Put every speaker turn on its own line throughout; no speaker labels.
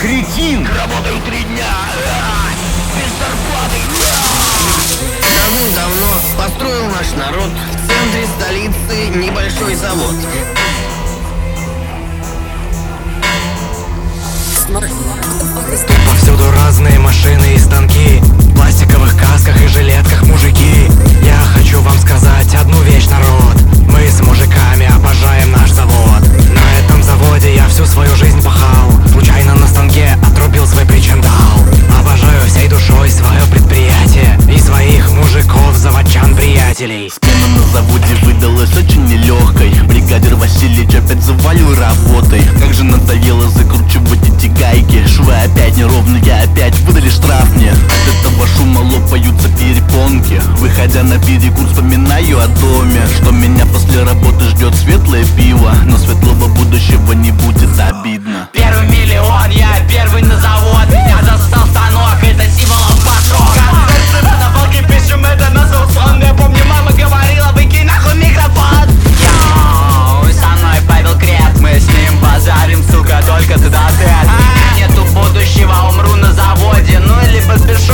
кретин!
Работаю 3 дня, без зарплаты. Давным-давно построил наш народ в центре столицы небольшой завод.
Повсюду разные машины и станки, в пластиковых касках и жилетках мужики. Я хочу вам сказать одну вещь, народ: мы с мужиками обожаем наш завод. На этом заводе я всю свою жизнь пахал, случайно на станке отрубил свой причиндал. Обожаю всей душой свое предприятие и своих мужиков, заводчан, приятелей.
Смена на заводе выдалась очень нелегкой. Бригадир Васильевич опять завалил работой. Как же надоело закручивать эти гайки. Швы опять неровные, опять выдали штраф мне. От этого шума лопаются перепонки. Выходя на перекур, вспоминаю о доме, что меня после работы ждет светлое пиво. Но светлого будущего не будет, обидно.
Первый миллион, я первый на завод. Я застал станок, это символов патрон. Концерты на полке пишем, это назвал сон. Я помню, мама говорила, выкинь нахуй микрофон. Йоу, со мной Павел Крет, мы с ним базарим, сука, только ты да ты. Нету будущего, умру на заводе, ну или подпишу.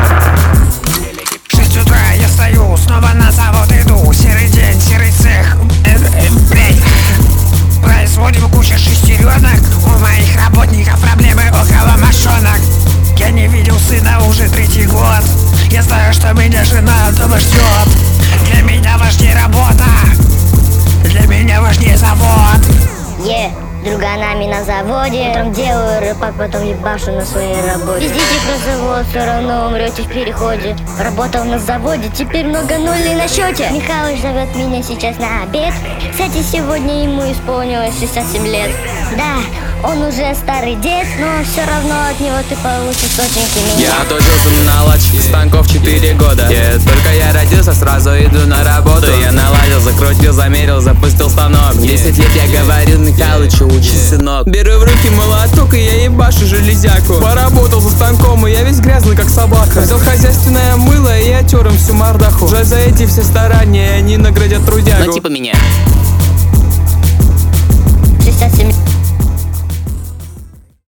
6 утра я стою, снова на завод иду. Серый день, серый цех, блядь. Производим кучу шестеренок. У моих работников проблемы около мошонок. Я не видел сына уже 3-й год. Я знаю, что меня жена дома ждет. Для меня важнее работа, для меня важнее завод.
С друганами на заводе. Утром делаю рыбак, потом ебашу на своей работе. Пиздите про завод, все равно умрете в переходе. Работал на заводе, теперь много нулей на счете. Михалыч зовет меня сейчас на обед. Кстати, сегодня ему исполнилось 67 лет. Да, он уже старый дед, но все равно от него ты получишь сотеньки меня.
Я отучился на наладчике станков 4 года. Только я родился, сразу иду на работу. Я наладил, закрутил, замерил, запустил станок. 10 лет я говорил Михалычу: учись, сынок. Беру в руки молоток, и я ебашу железяку. Поработал за станком, и я весь грязный, как собака. Взял хозяйственное мыло, и я тер им всю мордаху. Жаль, за эти все старания они наградят трудягу.
Ну типа меня.
67.